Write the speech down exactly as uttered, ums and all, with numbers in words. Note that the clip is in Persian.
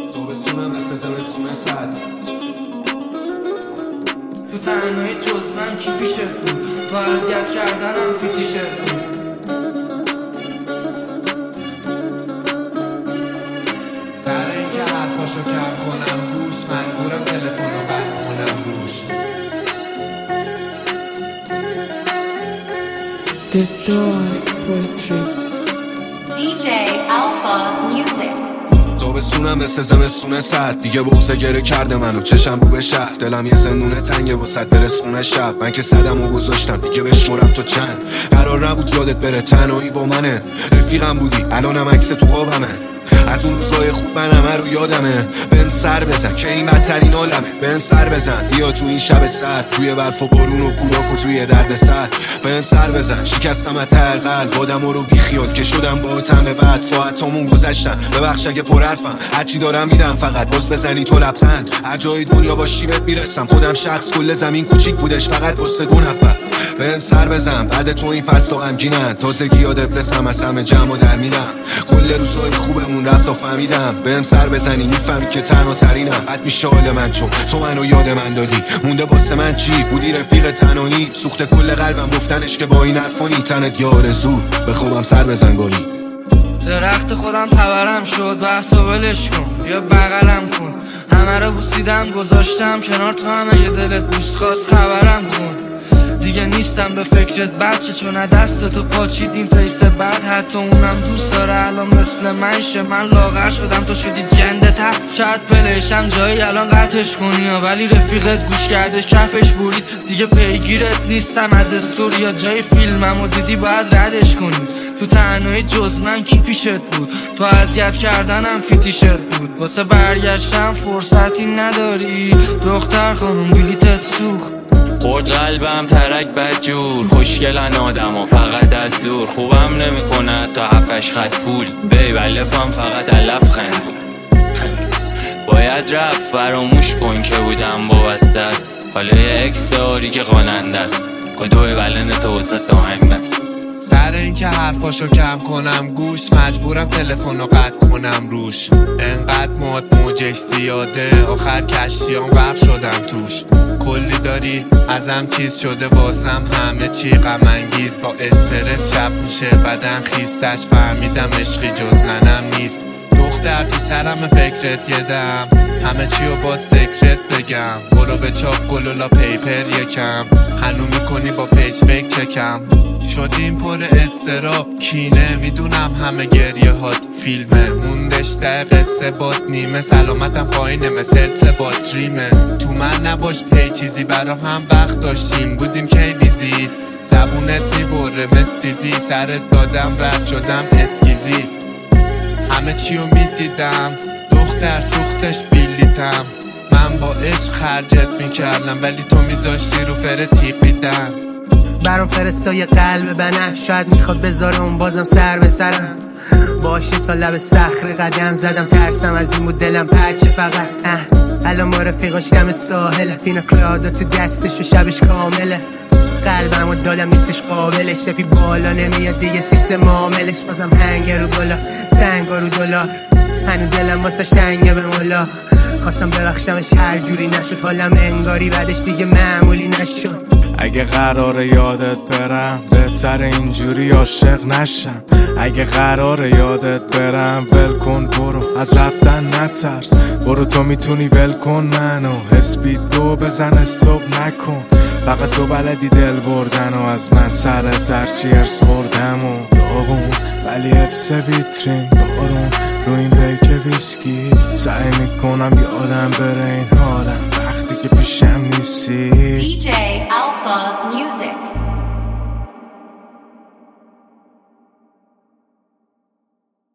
تو بسونم مثل زمستون سرد تو تنهایی جز من کی پیشت بود؟ تو اذیت کردنم فیتیشت بود. سر اینکه حرفاشو کم کنم گوش مجبورم تلفنو قطع کنم روش. The Dark Poetry دی جی Alpha Music. تو بسونم مثل زمستون سرد دیگه بغضه گره کرده منو چشم رو به شهر دلم یه زنونه تنگه وسط برسونه شب من که صدمو گذاشتم دیگه بشمرم تو چند قرار نبود یادت بره تنهایی با منه رفیقم بودی الانم عکس تو قابمه از اون روزای خوب من همه رو یادمه بهم سر بزن که این بدترین عالمه بهم سر بزن بیا تو این شب سرد توی برف و بارون و کولاک و توی درد سر بهم سر بزن شکستم از ته قلب آدم رو بیخیال که شدم با تم بعد ساعتامون گذشتن ببخش اگه پر حرفم هرچی دارم میدم فقط باز بزنی تو لبخند هر جای دنیا باشی بهت میرسم خودم شخص کل زمین کوچیک بودش فقط واسه دو نفر بهم سر بزن بعد تو این پستا غمگینن تازگی یادت رسم از همه جمع و در میرم کل روزای خوبمون رفت و فهمیدم بهم سر بزنی میفهمی که تنها ترینم حد میشه حال من چون تو منو یاد من دادی مونده واسه من چی بودی رفیق تنهایی سوخت کل قلبم گفتنش که با این حرفانی تنت یار زور به خوبم سر بزن گلی درخت خودم تبرم شد بحث و ولش کن بیا بغلم کن همه رو بوسیدم گذاشتم کنار تو همه یه دلت بوست خواست خبرم کن دیگه نیستم به فکرت بچه چون دست تو پاچید این فیس بعد حتی اونم دوست داره الان مثل منشه من لاغر شدم تو شدی جنده تر شاید پلیشم جایی الان قطعش کنی ولی رفیقت گوش کردش کفش برید دیگه پیگیرت نیستم از استوریا جای فیلمم و دیدی باید ردش کنی تو تنهایی جز من کی پیشت بود تو اذیت کردنم فیتیشت بود واسه برگشتم فرصتی نداری دختر خانم بلیتت سوخت خورد قلبم ترک بدجور خوشگلن آدم و فقط از دور خوبم نمیکنه تا هفتش خط پول بی بلفم فقط علف خند بود باید رفت فراموش کن که بودم وابستت حالا یه اکس داری که خواننده است کدوی بلند تو وسط داهنگ بست سر اینکه حرفاشو کم کنم گوش مجبورم تلفنو قطع کنم روش انقدر موت موجش زیاده آخر کشتیام غرق شدم توش کلی داری ازم چیز شده واسم همه چی غم انگیز با استرس شب میشه بدن خیستش فهمیدم عشقی جز ننم نیست دختر تو سرم فکرت یدم همه چی رو با سکرت بگم برو به چاپ گلولا پیپر یکم هنو میکنی با پیج فکر چکم شدیم پر استراب کینه میدونم همه گریه هات فیلمه موندش در قصه باد نیمه سلامتم پایینه مثل ارتباط ریمه تو من نباش پی چیزی برا هم وقت داشتیم بودیم کی بیزی زبونت میبره مستیزی سرت دادم رد شدم اسکیزی همه چیو میدیدم دختر سوختش بیلیتم من با عشق خرجت میکردم ولی تو میذاشتی رو فر تیپیدن برام فرستای قلب بنفش شاید میخواد بذاره اون بازم سر به سرم باشه سال لب صخره قدم زدم ترسم از این بود دلم پرچه فقط اه الان با رفیقاش دم ساحل پینا کلادا تو دستش و شبش کامله قلبمو دادم نیستش قابلش سپی بالا نمیاد دیگه سیستم عاملش بازم هنگ رو بالا سنگا رو دلار هنو دلم واسش تنگه به مولا خواستم ببخشمش هر جوری نشد حالم انگاری بعدش دیگه معمولی نشد اگه قراره یادت برم بهتر اینجوری عاشق نشم اگه قراره یادت برم ول کن برو از رفتن نترس برو تو میتونی ول کن منو اسپید دو بزن صبح نکن فقط تو بلدی دل بردن و از من سرت درچی ارس خوردم و داغون ولی حفظ ویترین بارون رو این بیک ویسکی سعی میکنم یادم بره این حالم وقتی که پیشم نیستی دی جی Alpha Music.